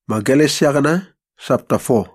Magalesya kana chapter 4.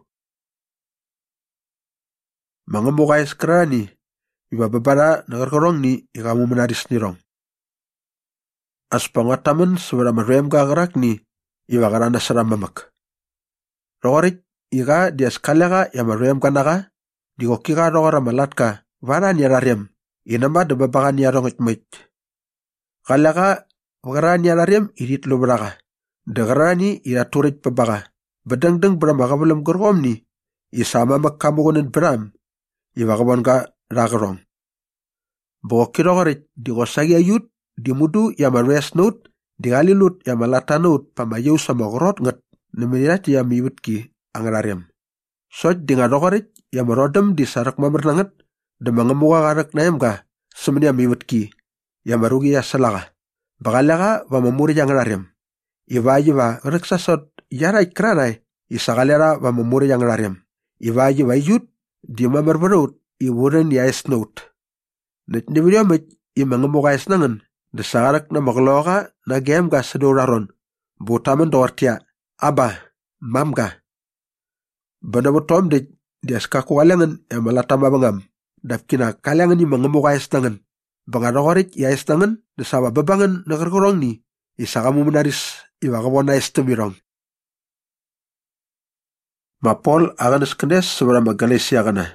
Mga mukay skrani ibababara nagarkorong ni ikamu menaris nirong. As pangataman sebera marem gagarak ni ibagarana saramamak. Rogorit iga dia skalaga ya marem kanaka digokika rogora malatka vara ni rarem inamba de babagan ya rongit. Kalaga wagara ni rarem idit lubraga. Degarani ira turit babaga. Bedeng-deng berama kabelam gergom ni isama makamugunin beram ibagabon ka ragarong. Bokiro garit digosagi ayut dimudu ya mares note digalilut ya malata note pamayu sama gorot ngat nemirat ya miwitki angararem. Soj dingadogarit ya marodem di sarak mamernangat de mangamuga garak naem ka semenia miwitki ya marugi ya salaga. Bagalaga wa mamuri angararem. Iba reksasot yarai krarai isagalera wa mamuri angararem. Iba yut di mamerberut iwuren ya esnout. Net nibiryomit imangamuga esnangan de sagarak na magloga na game ga seduraron. Butaman dortia aba mamga. Banabotom de diaskaku alangan emalata mabangam. Dapkina kalangan imangamuga esnangan. Bangarogorit ya esnangan de sawa bebangan nagarkorong ni isagamu menaris ibagabona estemirong. Mapol aganes kendes sebera Magalesya kana.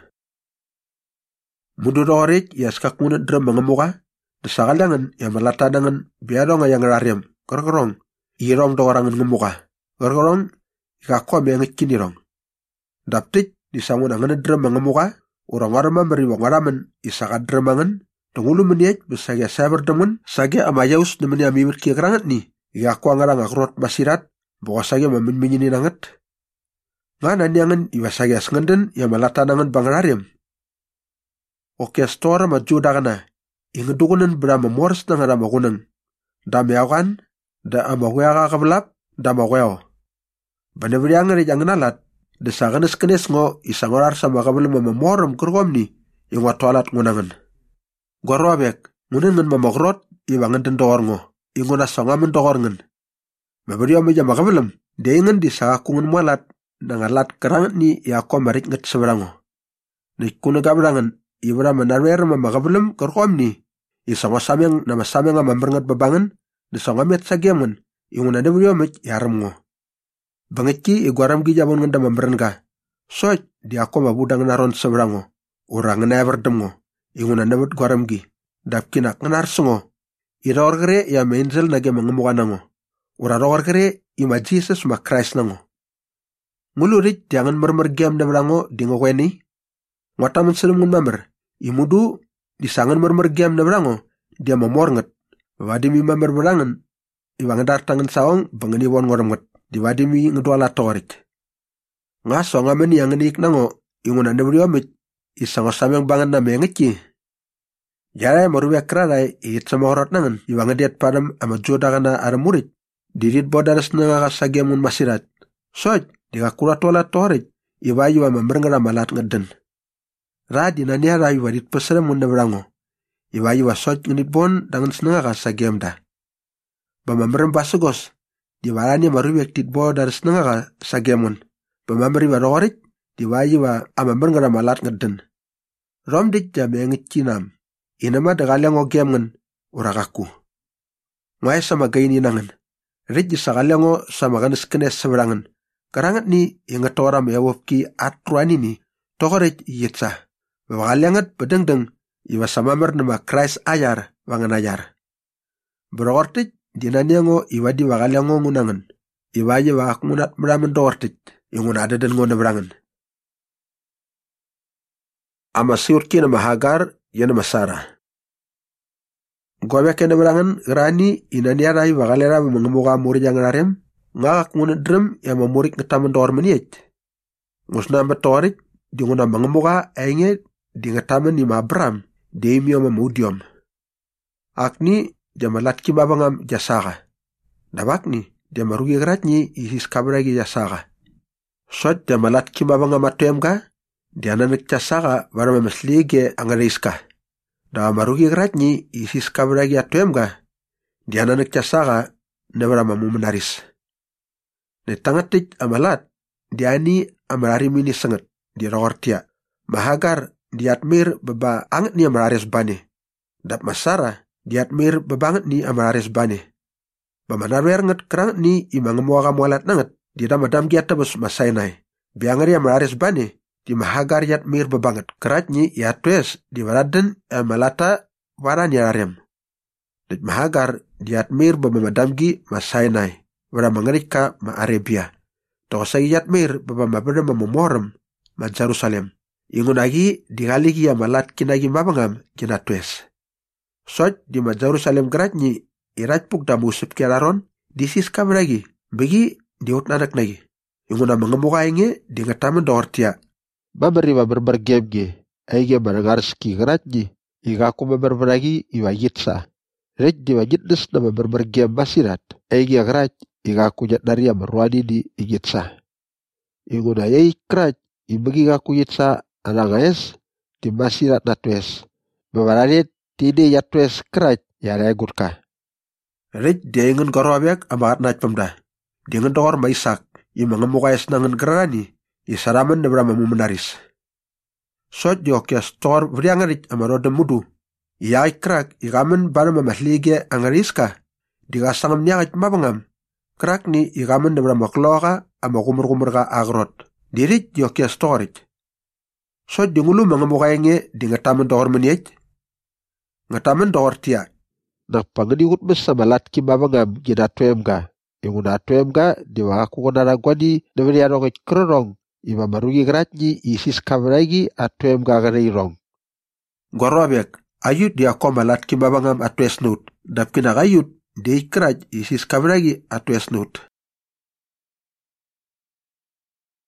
Mudu rogorit ya skakuna drum mangamuga desagalangan ya malata dangan biarong yang rarem gorgorong irong dorangan ngamuga gorgorong ikakwa mengit kinirong. Daptik disangun angan drum mangamuga urang arma meriwang araman isaka drumangan tungulu meniat besaya sabar demun sage amayaus nemeni amimir kiagrangat ni ikakwa ngarang akrot masirat bokasage mamin nangat. Ngana niangan iwasage asngenden ya malata nangan bangararem. Oke stora majuda kana ingedugunan berama mors na ngara magunang. Dami awan da amagwea kakablap da magweo. Banebriangari jangan alat desaganes kenes ngo isangorar sama kabel mamamoram kurgom ni yung watoalat ngunangan. Gorwabek ngunangan mamagrot ibangan den dogor ngo inguna songamen dogor ngan. Maberiyo meja makabelem dengan disagakungan mualat nangalat kerangat ni yakwa marik nget seberango. Nikuna gabrangan ibra manarwer mamagabelem kurgom ni isangosameng namasameng mamerngat babangan desangamet sagiaman inguna debriyo mej yaram ngo. Bangitki igwaram gi jabon ngenda mamberenga. Soj di ako mabudang naron seberango. Urang never demgo. Inguna nebet gwaram gi. Dapkinak nganar sungo. Ira orgere ya menzel nage mangemuka nango. Ura orgere ima Jesus ma Christ nango. Ngulurit jangan mermergiam deberango dingo kweni. Ngataman selemun mamer. Imudu disangan mermergiam deberango. Dia mamornget. Wadimi mamer berangan. Iwang tangan saong bangeni won ngormet. Diwadimi ngedwala torik. Ngaso ngamen yang ngenik nango inguna nebriomit isango sameng bangan na mengeki. Jarai maruya krarai it sama horot nangan iwang ngediat padam ama joda kana ara murid. Dirit bodaras nga kasagiamun masirat. Soj digakura tola torik iwayu ama merengara malat ngeden. Radi na niya rayu wadit peserem mundabrango. Iwayu wa soj ngenit bon dangan senanga kasagiamda. Bama basugos. Diwalani maruwek titbo dari senenga sagemun. Pemamberi warorik diwayi wa amamber ngara malat ngeden. Romdik jame ngicinam. Inama dagalang ogemen urakaku. Ngai sama gaini nangan. Riji sagalango sama ganes kenes seberangan. Karangat ni ingatora meyawofki atruani ni tokorit yitsa. Wagalangat bedeng-deng iwa samamer nama Christ ayar wangan ayar. Berortik dinaniango iwadi wagalango ngunangan. Iwaji wak ngunat meramen dortit. Yung ada dan ngona berangan. Ama siurki nama Hagar ya nama Sarah. Gwabe kena berangan gerani inaniarai wagalera mengemuka murid yang ngarem. Ngak ngunat drem yang memurik ngetamen dor meniet. Ngusna betorik di nguna mengemuka enge di ngetamen ni Abram. Demio memudium. Akni jamalat ki babangam jasaka. Dabak ni dia marugi geratni isis kabragi jasaka. Sot jamalat ki babangam atemka dia nanek jasaka barama meslige angariska. Da marugi geratni isis kabragi atemka dia nanek jasaka nebarama mumenaris. Ne tangatik amalat diani amararim ini sangat di rortia. Mahagar diatmir beba anget ni amararis bane. Dap Masara diatmir bebanget ni amararis bane. Bamanarwer nget kerang ni imangamuaka mualat nanget di damadam giata bus masainai. Biangari amararis bane di mahagar yatmir bebanget. Keratnyi yatwes di waraden malata waran yararem. Di mahagar diatmir bebamadamgi masainai. Wara mangerika ma Arabia. Tokosai yatmir bebamabeda mamomorem ma Jerusalem. Ingunagi digaligi amalat kinagi mabangam kinatwes. Soj di ma Jerusalem geratnyi irajpuk damusip kiararon disis kameragi. Begi diut nanak nagi. Inguna mengemuka inge di ngetamen dortia. Babari bergebge. Aige baragarski geratji. Igaku berberagi iwa yitsa. Rej di wajitdes na berbergem basirat. Aige gerat igaku jat dari amarwadi di igitsa. Inguna yei kraj ibegi gaku yitsa anangayes di masirat natwes. Babaralit tide yatwes kraj yara gurka. Rej dia ingin korwabyak amarat naj pemda. Dia ingin dor maisak. Imangamukayas nangan gerani. Isaraman na brama mumenaris. Sot jokya stor vriangarit amarodem mudu. Iai krak igamen bana mamaslige angariska. Digasangam nyakit mabangam. Krak ni igamen na brama kloga ama kumur-kumurga agrot. Dirit jokya storit. Sot dingulu mangamukayenge di ngatamen dor meniej. Ngatamen dor tia. Nakpangadiwut besa malat ki mabangam gidatwemga. Yung natwemga di wakaku konaragwadi na beriarong krorong. Ima marugi geratnyi isis kameragi atwemga gareirong. Gorobek ayut dia komalat ki mabangam atwes nut. Dap kinagayut di kraj isis kameragi atwes nut.